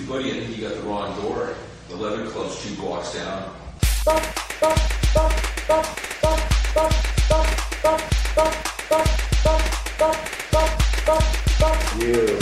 Buddy, I think you got the wrong door. The Leather Club's 2 blocks down. You.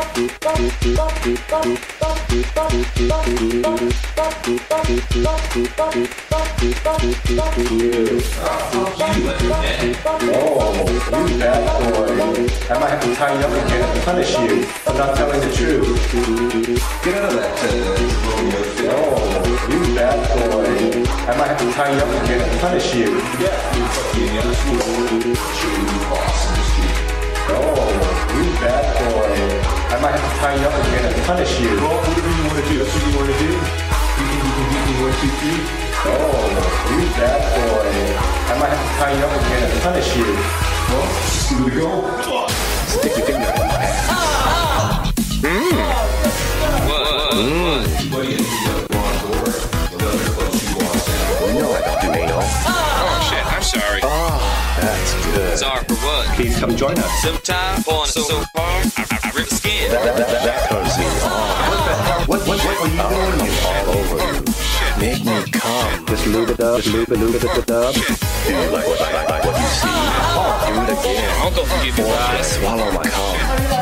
Oh, you bad boy. I might have to tie you up again and punish you for not telling the truth. Get out of that Romeo fit. Oh, you bad boy. I might have to tie you up again and punish you. Yeah, you fucking the other school. Show you the boss in the street. Oh, you bad boy. I might have to tie you up again and punish you. Well, whatever you want to do, that's what you want to do. You think you can beat me 1, 2, 3? Oh, you bad boy. I might have to tie you up again and punish you. Well, just give it a go. Stick your finger in my ass. What? Buddy, I think you got the wrong door. The Leather Club's 2 blocks down. No, I don't do anal. Oh shit, I'm sorry. Oh, that's good. Sorry for what? Please come join us. Sometimes pulling so hard, I rip the skin. That turns me on. What are you doing? I'm all over you. Make me come. Just lube it up. Lube it up. Do you like what you see? Do it again. Uncle forgive you, guys. Swallow my cum.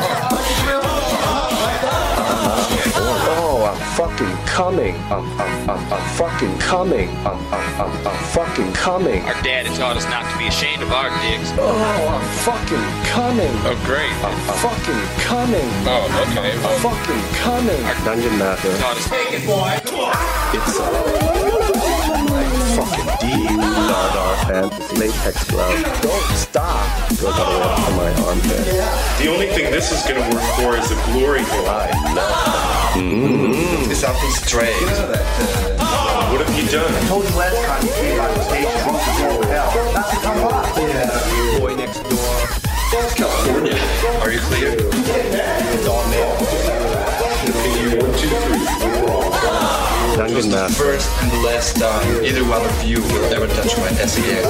Oh, I'm fucking coming. I'm fucking coming. I'm fucking coming. Our daddy taught us not to be ashamed of our dicks. Oh, I'm fucking coming. Oh, great. I'm fucking coming. Oh, okay. I'm fucking coming. Dungeon Master. Taught us. Take it, boy. Come on. It's fucking deep. Dardar pants, latex gloves. Don't stop. Goes all the way up to my armpit. The only thing this is going to work for is a glory hole. I know. It's something strange. What have you done? I told you last time you came on stage drunk as all hell. Not to come by. Yeah. Boy next door. California. Are you clear? It's all male. Figure 1, 2, 3. Dungeon The Master. first and the last time either one of you will ever touch my SEX.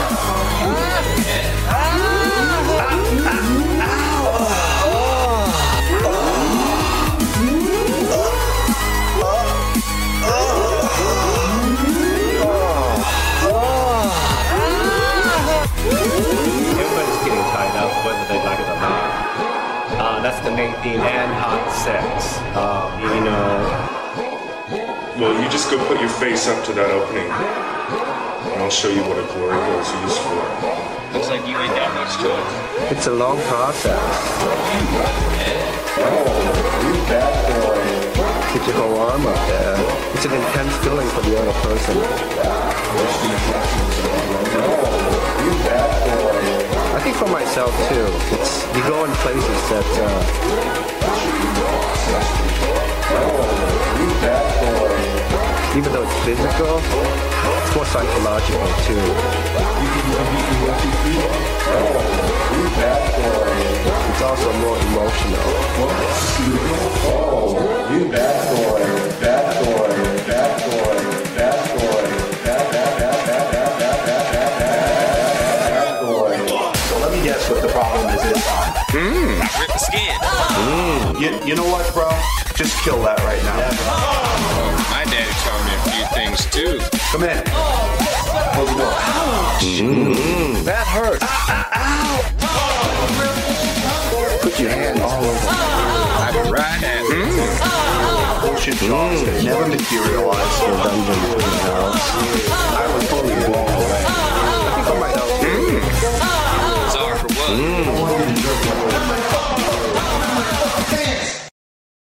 Everybody's getting tied up, whether they like it or not. That's the main theme, and hot sex. You know. Well, you just go put your face up to that opening, and I'll show you what a glory hole is used for. Looks like you ain't that much to it. It's a long process. Oh, you bad boy. Get your whole arm up there. It's an intense feeling for the other person. Oh, you bad boy. I think for myself too. You go in places that. Oh, you bad boy. Even though it's physical, it's more psychological too. Oh, you bad boy. It's also more emotional. Oh, you bad boy, bad boy, bad boy, bad boy, bad boy. So let me guess what the problem is this time. I rip the skin. You know what, bro? Just kill that right now. Oh, my daddy taught me a few things too. Come in. Close the door. That hurts. Put your hand all over. I've been right at it. Bullshit jobs that never materialize. The dungeon house.